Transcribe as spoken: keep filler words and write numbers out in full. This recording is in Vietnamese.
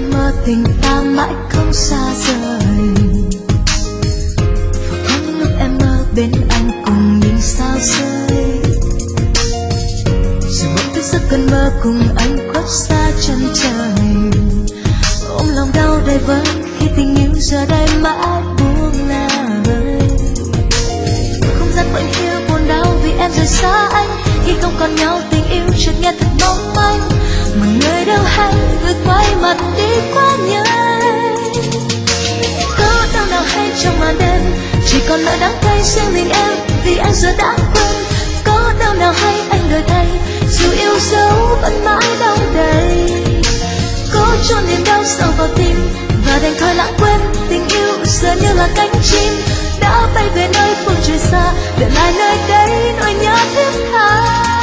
em mơ tình ta mãi không xa rời. Và có những lúc em mơ bên anh cùng nhìn sao rơi. Rồi mộng thức giấc cơn mơ cùng anh khuất xa chân trời. Ôm lòng đau đầy vơi khi tình yêu giờ đây mãi buông lời. Không gian vẫn yêu buồn đau vì em rời xa anh. Khi không còn nhau tình yêu chợt nghe thật mong manh. Mà người đâu hay người quay mặt đi quá nhanh. Có đau nào hay trong màn đêm chỉ còn nỗi đắng cay riêng mình em vì anh giờ đã quên. Có đau nào hay anh đổi thay dù yêu dấu vẫn mãi đau đầy. Cố cho niềm đau sâu vào tim và đành thôi lãng quên. Tình yêu giờ như là cánh chim đã bay về nơi phương trời xa, để lại nơi đây nỗi nhớ thiết tha.